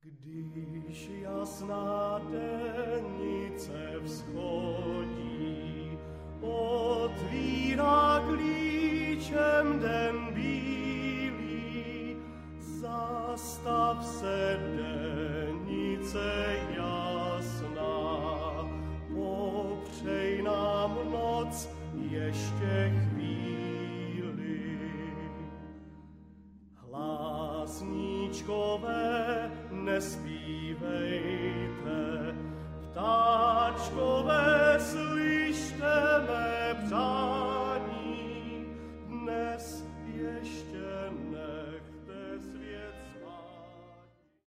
Když jasná dennice vzchodí, otvírá klíčem den bílý, zastav se dennice jasná, popřej nám noc ještě chvíli. Hlásníčkové, nespívej